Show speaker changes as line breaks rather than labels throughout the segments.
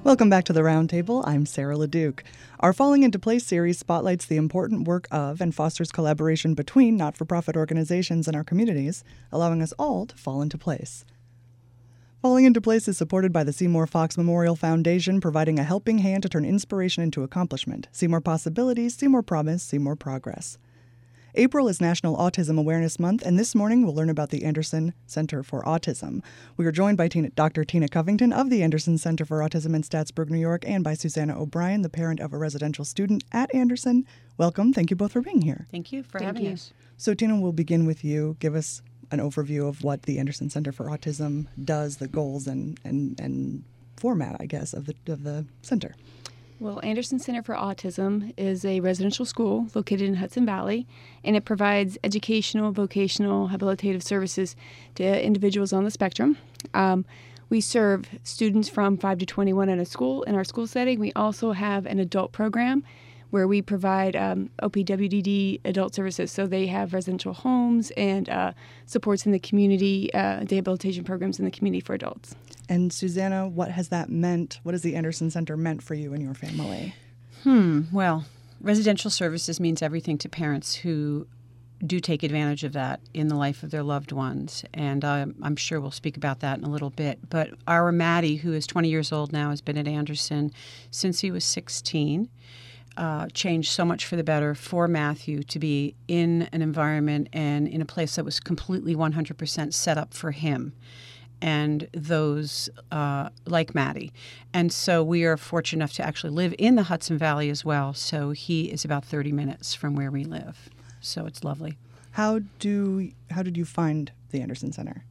Welcome back to the Roundtable. I'm Sarah LeDuc. Our Falling Into Place series spotlights the important work of and fosters collaboration between not-for-profit organizations in our communities, allowing us all to fall into place. Falling Into Place is supported by the Seymour Fox Memorial Foundation, providing a helping hand to turn inspiration into accomplishment. See more possibilities, see more promise, see more progress. April is National Autism Awareness Month, and this morning we'll learn about the Anderson Center for Autism. We are joined by Dr. Tina Covington of the Anderson Center for Autism in Staatsburg, New York, and by Susanna O'Brien, the parent of a residential student at Anderson. Welcome. Thank you both for being here.
Thank you for having us.
So, Tina, we'll begin with you. Give us an overview of what the Anderson Center for Autism does, the goals and format, I guess, of the center.
Well, Anderson Center for Autism is a residential school located in Hudson Valley, and it provides educational, vocational, habilitative services to individuals on the spectrum. We serve students from 5 to 21 in our school setting. We also have an adult program where we provide OPWDD adult services. So they have residential homes and supports in the community, rehabilitation programs in the community for adults.
And Susanna, what has that meant? What has the Anderson Center meant for you and your family?
Well, residential services means everything to parents who do take advantage of that in the life of their loved ones. And I'm sure we'll speak about that in a little bit. But our Maddie, who is 20 years old now, has been at Anderson since he was 16. Changed so much for the better for Matthew to be in an environment and in a place that was completely 100% set up for him and those like Maddie. And so we are fortunate enough to actually live in the Hudson Valley as well. So he is about 30 minutes from where we live. So it's lovely.
How did you find the Anderson Center?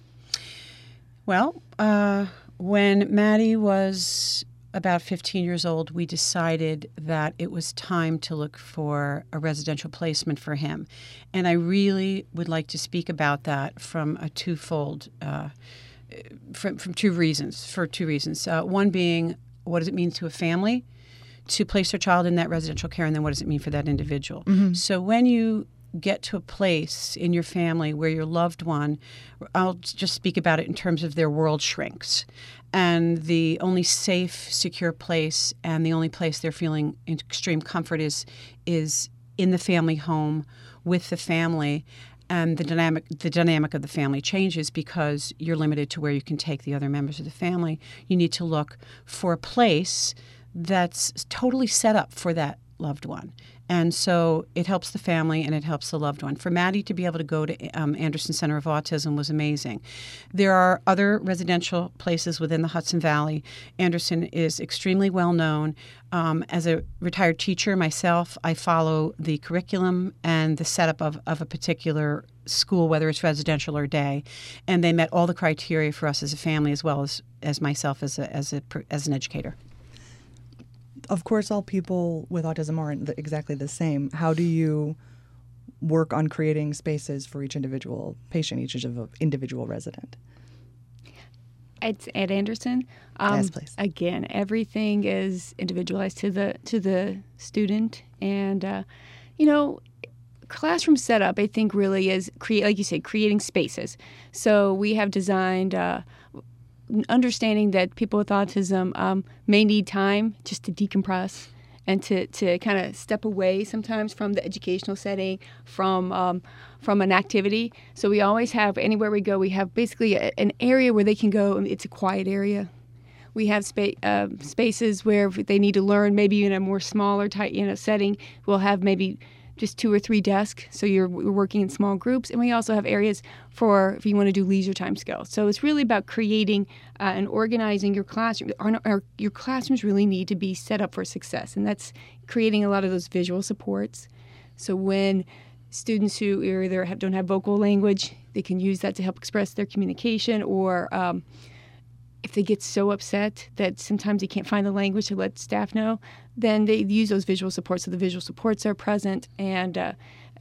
Well, when Maddie was about 15 years old, we decided that it was time to look for a residential placement for him. And I really would like to speak about that from a twofold, for two reasons. One being, what does it mean to a family to place their child in that residential care, and then what does it mean for that individual? Mm-hmm. So when you get to a place in your family where your loved one, I'll just speak about it in terms of their world shrinks, and the only safe, secure place and the only place they're feeling extreme comfort is in the family home with the family, and the dynamic of the family changes because you're limited to where you can take the other members of the family. You need to look for a place that's totally set up for that loved one. And so it helps the family and it helps the loved one. For Maddie to be able to go to Anderson Center of Autism was amazing. There are other residential places within the Hudson Valley. Anderson is extremely well known. As a retired teacher myself, I follow the curriculum and the setup of a particular school, whether it's residential or day. And they met all the criteria for us as a family as well as myself as an educator.
Of course, all people with autism aren't exactly the same. How do you work on creating spaces for each individual patient, each individual resident?
At Anderson,
yes, please.
Again, everything is individualized to the student, and classroom setup, I think, really is like you said, creating spaces. So we have designed. Understanding that people with autism may need time just to decompress and to kind of step away sometimes from the educational setting, from an activity. So we always have, anywhere we go, we have basically an area where they can go. It's a quiet area. We have spaces where if they need to learn, maybe in a more smaller type setting, we'll have maybe just 2 or 3 desks, so we're working in small groups. And we also have areas for if you want to do leisure time skills. So it's really about creating and organizing your classroom. Your classrooms really need to be set up for success, and that's creating a lot of those visual supports. So when students who either don't have vocal language, they can use that to help express their communication, or if they get so upset that sometimes they can't find the language to let staff know, then they use those visual supports. So the visual supports are present, and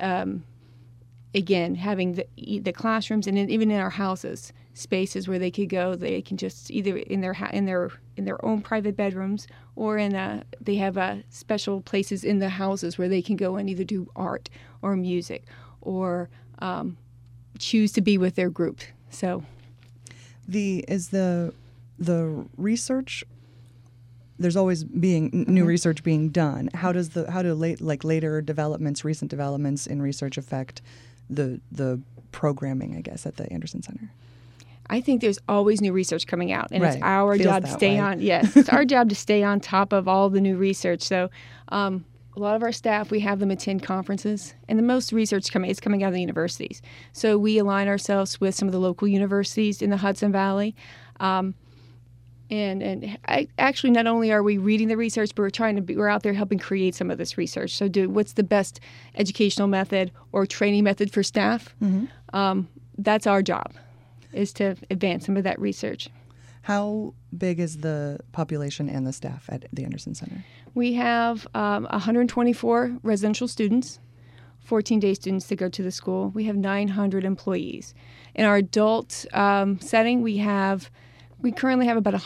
again, having the classrooms and even in our houses, spaces where they could go. They can just either in their own private bedrooms, or they have special places in the houses where they can go and either do art or music, or choose to be with their group. So,
is the research there's always being new research being done. How do later developments, recent developments in research affect the programming, I guess, at the Anderson Center?
I think there's always new research coming out, and
Right.
it's our
Feels
job to
that
stay
way.
on. Yes, it's our job to stay on top of all the new research. So, a lot of our staff, we have them attend conferences, and the most research is coming out of the universities. So we align ourselves with some of the local universities in the Hudson Valley. Actually, not only are we reading the research, but we're out there helping create some of this research. So, what's the best educational method or training method for staff? That's our job, is to advance some of that research.
How big is the population and the staff at the Anderson Center?
We have 124 residential students, 14-day students that go to the school. We have 900 employees. In our adult setting, we currently have about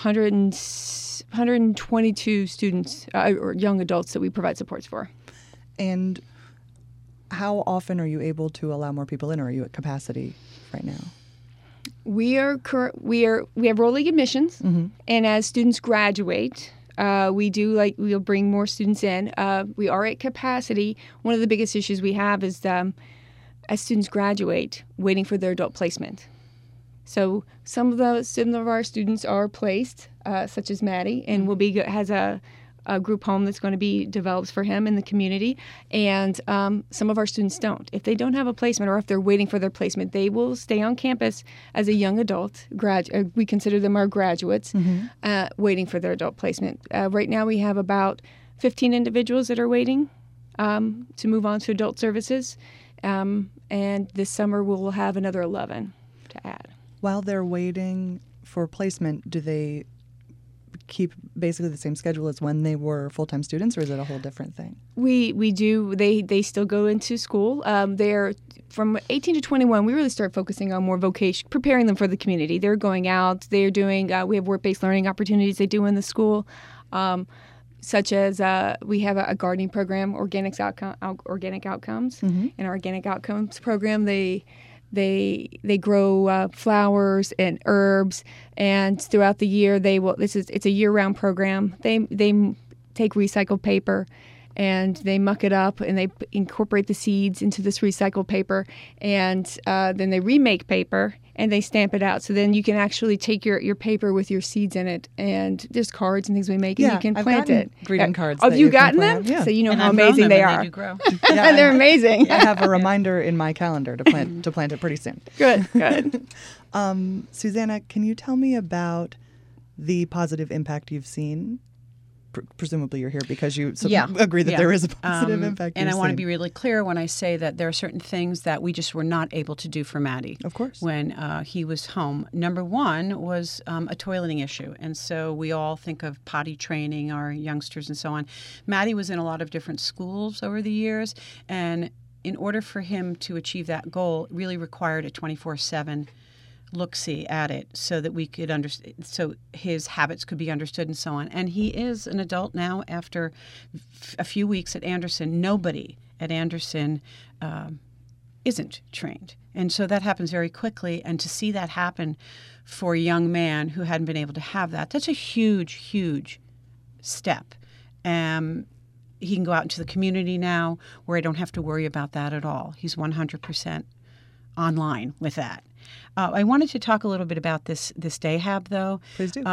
122 students or young adults that we provide supports for.
And how often are you able to allow more people in, or are you at capacity right now?
We have rolling admissions, and as students graduate, we'll bring more students in. We are at capacity. One of the biggest issues we have is as students graduate, waiting for their adult placement. So some of our students are placed, such as Maddie, and has a group home that's going to be developed for him in the community. And some of our students don't. If they don't have a placement, or if they're waiting for their placement, they will stay on campus as a young adult. We consider them our graduates, waiting for their adult placement. Right now we have about 15 individuals that are waiting to move on to adult services. And this summer we'll have another 11 to add.
While they're waiting for placement, do they keep basically the same schedule as when they were full-time students, or is it a whole different thing?
We do. They still go into school. They're from 18 to 21. We really start focusing on more vocation, preparing them for the community. They're going out. They're doing. We have work-based learning opportunities they do in the school, such as we have a gardening program, organic outcomes. In our organic outcomes program, they grow flowers and herbs, and throughout the year it's a year-round program. They take recycled paper and they muck it up and they incorporate the seeds into this recycled paper, and then they remake paper and they stamp it out. So then you can actually take your paper with your seeds in it, and there's cards and things we make, and you can plant it.
Greeting cards.
Oh,
that
you've
you can
gotten them?
plant. Yeah.
So you know
And
how
I've grown
amazing
them,
they
and
are.
They do grow.
Yeah,
And they're amazing.
I have a reminder in my calendar to plant it pretty soon.
Good.
Susanna, can you tell me about the positive impact you've seen? Presumably you're here because you agree that there is a positive impact.
And I want to be
seen.
really clear when I say that there are certain things that we just were not able to do for Maddie.
Of course.
When he was home. Number one was a toileting issue. And so we all think of potty training our youngsters and so on. Maddie was in a lot of different schools over the years. And in order for him to achieve that goal, it really required a 24/7 look-see at it so that we could understand, so his habits could be understood and so on. And he is an adult now after a few weeks at Anderson. Nobody at Anderson isn't trained. And so that happens very quickly. And to see that happen for a young man who hadn't been able to have that, that's a huge, huge step. He can go out into the community now where I don't have to worry about that at all. He's 100% online with that. I wanted to talk a little bit about this day hab, though.
Please do.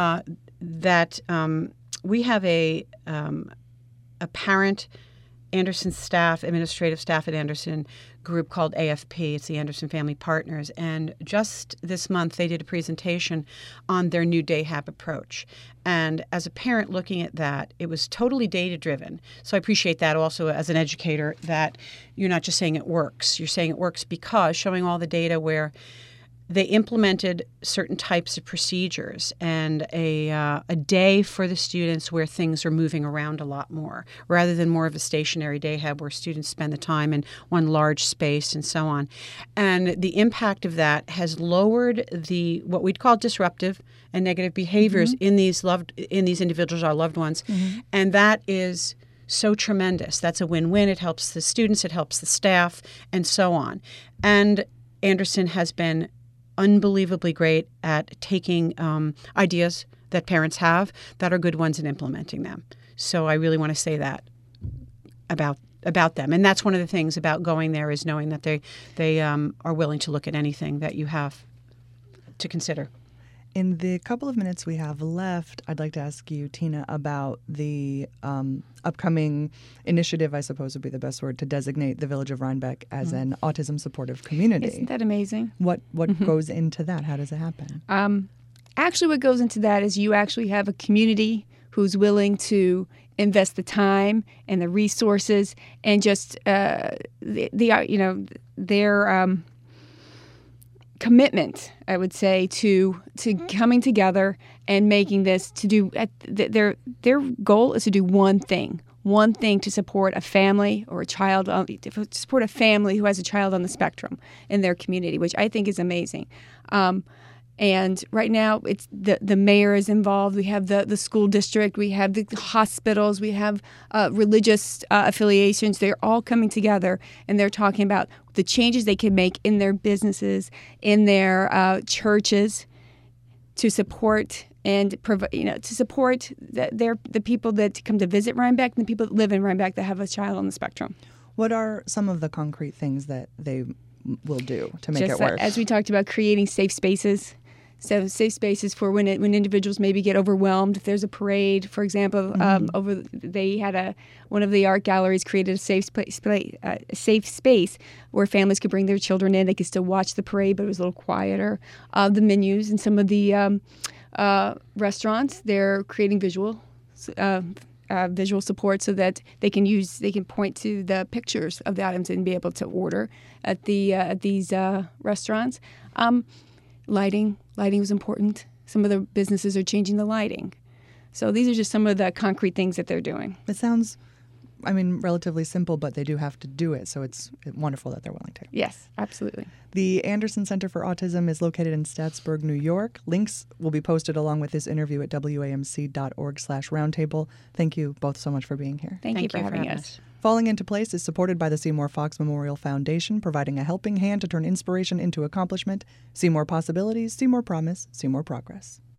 We have a parent Anderson staff, administrative staff at Anderson group called AFP. It's the Anderson Family Partners. And just this month, they did a presentation on their new day hab approach. And as a parent looking at that, it was totally data-driven. So I appreciate that also as an educator, that you're not just saying it works. You're saying it works because showing all the data where they implemented certain types of procedures and a day for the students where things are moving around a lot more, rather than more of a stationary day hab where students spend the time in one large space and so on. And the impact of that has lowered what we'd call disruptive and negative behaviors in these individuals, our loved ones, and that is so tremendous. That's a win-win. It helps the students, it helps the staff, and so on. And Anderson has been unbelievably great at taking ideas that parents have that are good ones in implementing them. So I really want to say that about them. And that's one of the things about going there is knowing that they are willing to look at anything that you have to consider.
In the couple of minutes we have left, I'd like to ask you, Tina, about the upcoming initiative, I suppose would be the best word, to designate the Village of Rhinebeck as an autism supportive community.
Isn't that amazing?
What goes into that? How does it happen?
Actually, what goes into that is you actually have a community who's willing to invest the time and the resources and just their commitment, I would say, to coming together and making this to do their goal is to do one thing to support a family or a child, to support a family who has a child on the spectrum in their community, which I think is amazing. And right now, it's the mayor is involved. We have the school district. We have the hospitals. We have religious affiliations. They're all coming together, and they're talking about the changes they can make in their businesses, in their churches, to support and provide, to support the people that come to visit Rhinebeck and the people that live in Rhinebeck that have a child on the spectrum.
What are some of the concrete things that they will do to make it work?
As we talked about, creating safe spaces. So safe spaces for when individuals maybe get overwhelmed. If there's a parade, for example, they had one of the art galleries created a safe space where families could bring their children in. They could still watch the parade, but it was a little quieter. The menus and some of the restaurants, they're creating visual support so that they can point to the pictures of the items and be able to order at these restaurants. Lighting was important. Some of the businesses are changing the lighting. So these are just some of the concrete things that they're doing.
It sounds, relatively simple, but they do have to do it. So it's wonderful that they're willing to.
Yes, absolutely.
The Anderson Center for Autism is located in Staatsburg, New York. Links will be posted along with this interview at wamc.org/roundtable. Thank you both so much for being here.
Thank you for having us.
Falling into Place is supported by the Seymour Fox Memorial Foundation, providing a helping hand to turn inspiration into accomplishment. See more possibilities, see more promise, see more progress.